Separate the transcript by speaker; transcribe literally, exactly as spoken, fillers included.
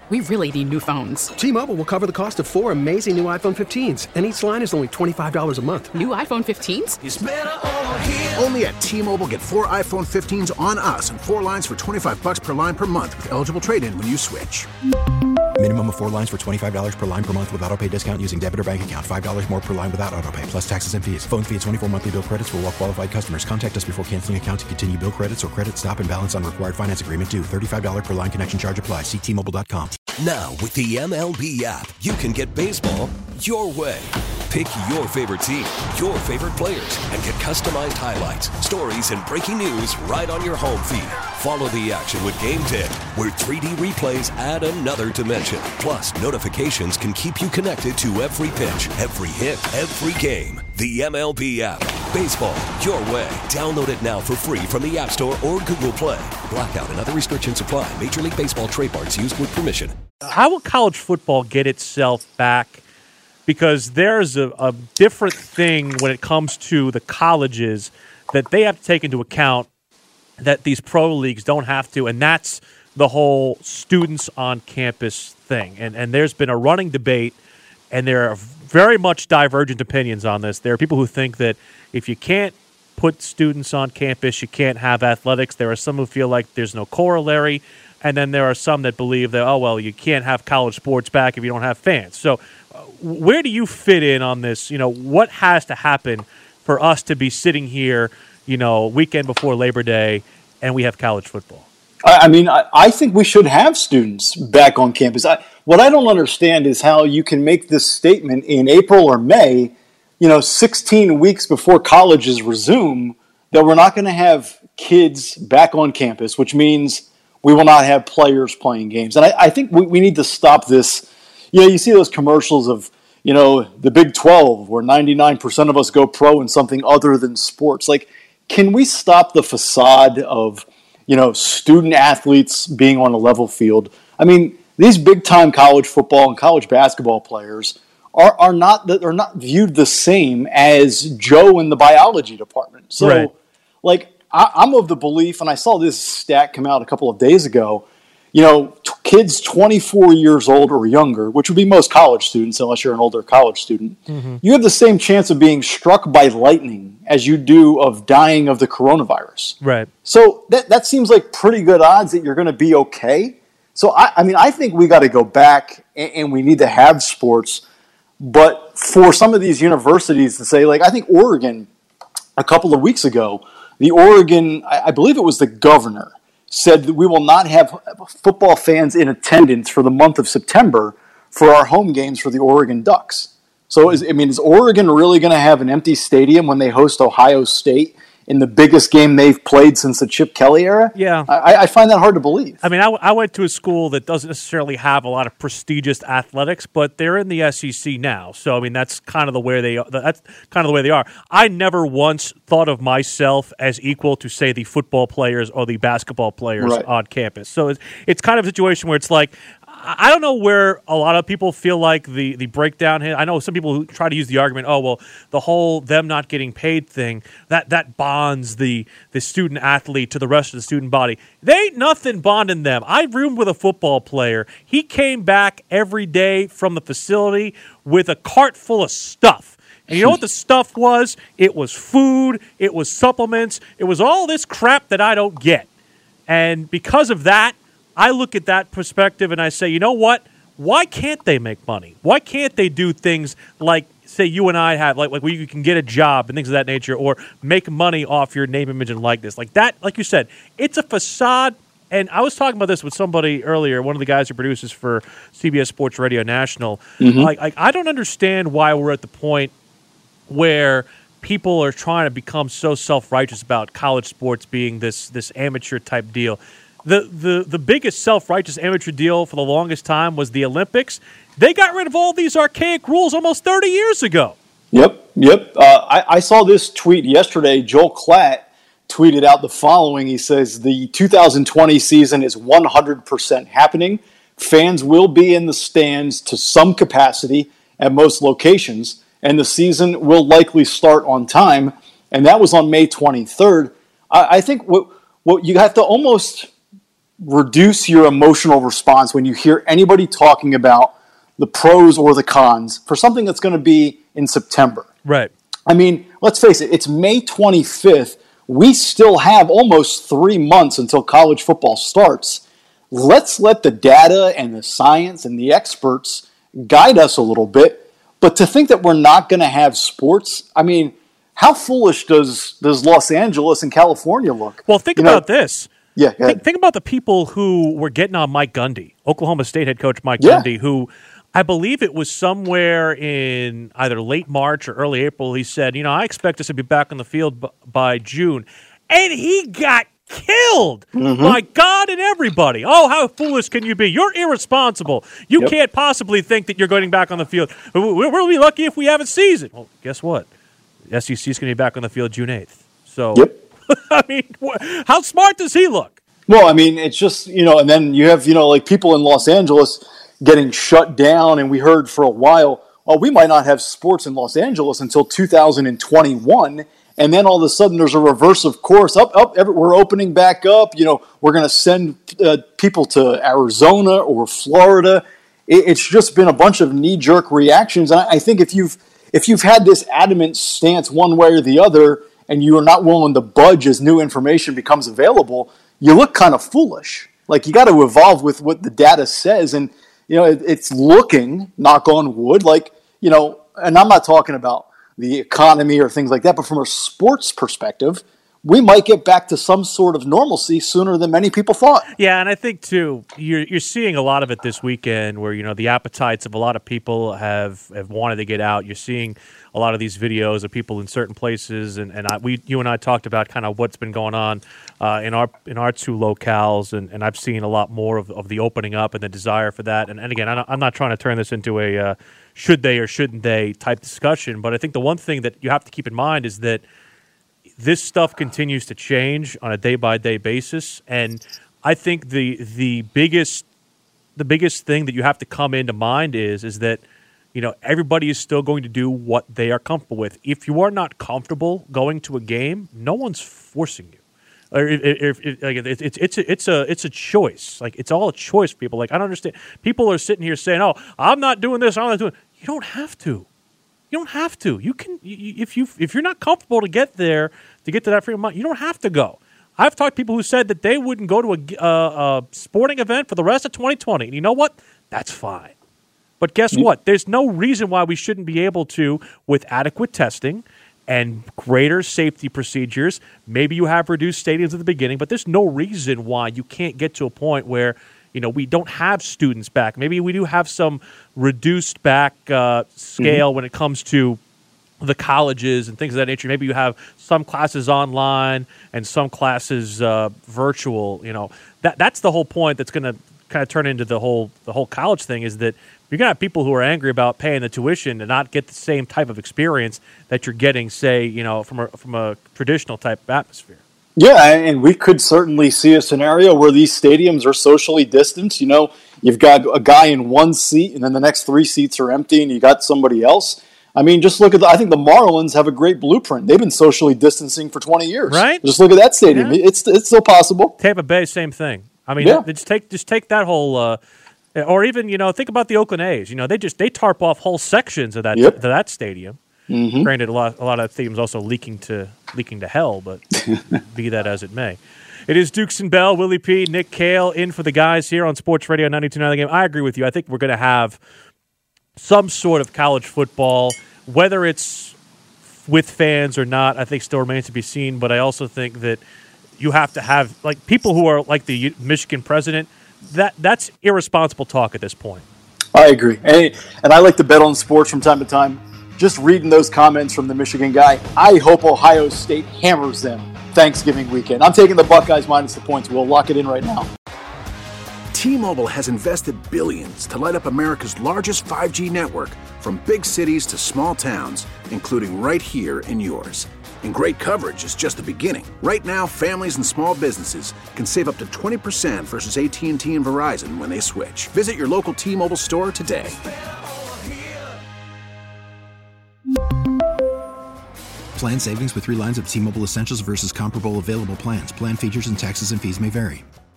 Speaker 1: We really need new phones.
Speaker 2: T-Mobile will cover the cost of four amazing new iPhone fifteens, and each line is only twenty-five dollars a month.
Speaker 1: New iPhone fifteens?
Speaker 3: It's better over here.
Speaker 4: Only at T-Mobile, get four iPhone fifteens on us and four lines for twenty-five dollars per line per month with eligible trade-in when you switch.
Speaker 5: Minimum of four lines for twenty-five dollars per line per month with autopay discount using debit or bank account. five dollars more per line without autopay, plus taxes and fees. Phone fee at twenty-four monthly bill credits for well-qualified customers. Contact us before canceling account to continue bill credits or credit stop and balance on required finance agreement due. thirty-five dollars per line connection charge applies. See T Mobile dot com.
Speaker 6: Now, with the M L B app, you can get baseball your way. Pick your favorite team, your favorite players, and get customized highlights, stories, and breaking news right on your home feed. Follow the action with Game Day, where three D replays add another dimension. Plus, notifications can keep you connected to every pitch, every hit, every game. The M L B app. Baseball your way. Download it now for free from the App Store or Google Play. Blackout and other restrictions apply. Major League Baseball trademarks used with permission.
Speaker 7: How will college football get itself back? Because there's a, a different thing when it comes to the colleges that they have to take into account that these pro leagues don't have to, and that's the whole students on campus thing. And and there's been a running debate, and there are very much divergent opinions on this. There are people who think that if you can't put students on campus, you can't have athletics. There are some who feel like there's no corollary. And then there are some that believe that, oh, well, you can't have college sports back if you don't have fans. So uh, where do you fit in on this? You know, what has to happen for us to be sitting here, you know, weekend before Labor Day, and we have college football?
Speaker 8: I mean, I, I think we should have students back on campus. I, what I don't understand is how you can make this statement in April or May, you know, sixteen weeks before colleges resume, that we're not going to have kids back on campus, which means we will not have players playing games. And I, I think we, we need to stop this. You know, you see those commercials of, you know, the Big twelve where ninety-nine percent of us go pro in something other than sports. Like, can we stop the facade of, you know, student athletes being on a level field? I mean, these big-time college football and college basketball players are, are not are not viewed the same as Joe in the biology department. So, right. like, I'm of the belief, and I saw this stat come out a couple of days ago, you know, t- kids twenty-four years old or younger, which would be most college students unless you're an older college student, mm-hmm. you have the same chance of being struck by lightning as you do of dying of the coronavirus.
Speaker 7: Right.
Speaker 8: So that that seems like pretty good odds that you're going to be okay. So, I, I mean, I think we got to go back and, and we need to have sports. But for some of these universities to say, like, I think Oregon a couple of weeks ago, the Oregon, I believe it was the governor, said that we will not have football fans in attendance for the month of September for our home games for the Oregon Ducks. So, is, I mean, is Oregon really going to have an empty stadium when they host Ohio State in the biggest game they've played since the Chip Kelly era?
Speaker 7: Yeah.
Speaker 8: I, I find that hard to believe.
Speaker 7: I mean, I, w- I went to a school that doesn't necessarily have a lot of prestigious athletics, but they're in the S E C now. So, I mean, that's kind of the way they are. That's kind of the way they are. I never once thought of myself as equal to, say, the football players or the basketball players right. on campus. So it's, it's kind of a situation where it's like, I don't know where a lot of people feel like the, the breakdown hit. I know some people who try to use the argument, oh, well, the whole them not getting paid thing, that, that bonds the, the student athlete to the rest of the student body. They ain't nothing bonding them. I roomed with a football player. He came back every day from the facility with a cart full of stuff. And you know what the stuff was? It was food. It was supplements. It was all this crap that I don't get. And because of that, I look at that perspective and I say, you know what? Why can't they make money? Why can't they do things like, say, you and I have, like, like where you can get a job and things of that nature, or make money off your name, image, and likeness? Like that, like you said, it's a facade. And I was talking about this with somebody earlier, one of the guys who produces for C B S Sports Radio National. Mm-hmm. Like, like, I don't understand why we're at the point where people are trying to become so self-righteous about college sports being this this amateur type deal. The, the the biggest self-righteous amateur deal for the longest time was the Olympics. They got rid of all these archaic rules almost thirty years ago.
Speaker 8: Yep, yep. Uh, I, I saw this tweet yesterday. Joel Klatt tweeted out the following. He says, the two thousand twenty season is one hundred percent happening. Fans will be in the stands to some capacity at most locations, and the season will likely start on time. And that was on May twenty-third. I, I think what, what you have to almost reduce your emotional response when you hear anybody talking about the pros or the cons for something that's going to be in September.
Speaker 7: Right.
Speaker 8: I mean, let's face it, it's May twenty-fifth. We still have almost three months until college football starts. Let's let the data and the science and the experts guide us a little bit. But to think that we're not going to have sports, I mean, how foolish does, does Los Angeles and California look?
Speaker 7: Well, think
Speaker 8: you
Speaker 7: about
Speaker 8: know,
Speaker 7: this.
Speaker 8: Yeah, go
Speaker 7: think, think about the people who were getting on Mike Gundy, Oklahoma State head coach Mike
Speaker 8: yeah.
Speaker 7: Gundy, who I believe it was somewhere in either late March or early April. He said, you know, I expect us to be back on the field b- by June. And he got killed
Speaker 8: mm-hmm.
Speaker 7: by God and everybody. Oh, how foolish can you be? You're irresponsible. You
Speaker 8: yep.
Speaker 7: can't possibly think that you're going back on the field. We'll be lucky if we have a season. Well, guess what? The S E C is going to be back on the field June eighth. So,
Speaker 8: yep.
Speaker 7: I mean, how smart does he look?
Speaker 8: Well, I mean, it's just, you know, and then you have, you know, like people in Los Angeles getting shut down, and we heard for a while, oh, we might not have sports in Los Angeles until two thousand twenty-one. And then all of a sudden there's a reverse of course. Up, up, every, we're opening back up. You know, we're going to send uh, people to Arizona or Florida. It, it's just been a bunch of knee-jerk reactions. And I, I think if you've if you've had this adamant stance one way or the other, and you are not willing to budge as new information becomes available, you look kind of foolish. Like, you got to evolve with what the data says. And, you know, it, it's looking, knock on wood, like, you know, and I'm not talking about the economy or things like that, but from a sports perspective, we might get back to some sort of normalcy sooner than many people thought.
Speaker 7: Yeah, and I think, too, you're you're seeing a lot of it this weekend where, you know, the appetites of a lot of people have, have wanted to get out. You're seeing a lot of these videos of people in certain places, and, and I, we, you and I talked about kind of what's been going on uh, in our in our two locales, and, and I've seen a lot more of, of the opening up and the desire for that. And, and again, I'm not trying to turn this into a uh, should they or shouldn't they type discussion, but I think the one thing that you have to keep in mind is that this stuff continues to change on a day-by-day basis, and I think the the biggest the biggest thing that you have to come into mind is is that, you know, everybody is still going to do what they are comfortable with. If you are not comfortable going to a game, no one's forcing you. Or if, if, if, like it's it's it's a, it's a it's a choice. Like, it's all a choice. People like I don't understand. People are sitting here saying, "Oh, I'm not doing this. I'm not doing." You don't have to. You don't have to. You can you, if you if you're not comfortable to get there to get to that frame of mind, you don't have to go. I've talked to people who said that they wouldn't go to a, uh, a sporting event for the rest of twenty twenty, and you know what? That's fine. But guess what? There's no reason why we shouldn't be able to, with adequate testing and greater safety procedures. Maybe you have reduced stadiums at the beginning, but there's no reason why you can't get to a point where, you know, we don't have students back. Maybe we do have some reduced back uh, scale mm-hmm. when it comes to the colleges and things of that nature. Maybe you have some classes online and some classes uh, virtual. You know, that that's the whole point. That's going to kind of turn into the whole the whole college thing, is that you're going to have people who are angry about paying the tuition and not get the same type of experience that you're getting, say, you know, from a from a traditional type of atmosphere.
Speaker 8: Yeah, and we could certainly see a scenario where these stadiums are socially distanced. You know, you've got a guy in one seat, and then the next three seats are empty, and you got somebody else. I mean, just look at the, I think the Marlins have a great blueprint. They've been socially distancing for twenty years.
Speaker 7: Right.
Speaker 8: Just look at that stadium. Yeah. It's it's still possible.
Speaker 7: Tampa Bay, same thing. I mean,
Speaker 8: yeah.
Speaker 7: just take just take that whole, uh, or even, you know, think about the Oakland A's. You know, they just they tarp off whole sections of that
Speaker 8: yep.
Speaker 7: of that stadium. Mm-hmm. Granted, a lot a lot of that stadium's also leaking to leaking to hell, but be that as it may. It is Dukes and Bell, Willie P, Nick Kale in for the guys here on Sports Radio ninety-two point nine The Game. I agree with you. I think we're going to have some sort of college football, whether it's with fans or not. I think still remains to be seen. But I also think that you have to have, like, people who are like the Michigan president. That that's irresponsible talk at this point.
Speaker 8: I agree, and and I like to bet on sports from time to time. Just reading those comments from the Michigan guy, I hope Ohio State hammers them Thanksgiving weekend. I'm taking the Buckeyes minus the points. We'll lock it in right now.
Speaker 4: T-Mobile has invested billions to light up America's largest five G network, from big cities to small towns, including right here in yours. And great coverage is just the beginning. Right now, families and small businesses can save up to twenty percent versus A T and T and Verizon when they switch. Visit your local T-Mobile store today.
Speaker 5: Plan savings with three lines of T-Mobile Essentials versus comparable available plans. Plan features and taxes and fees may vary.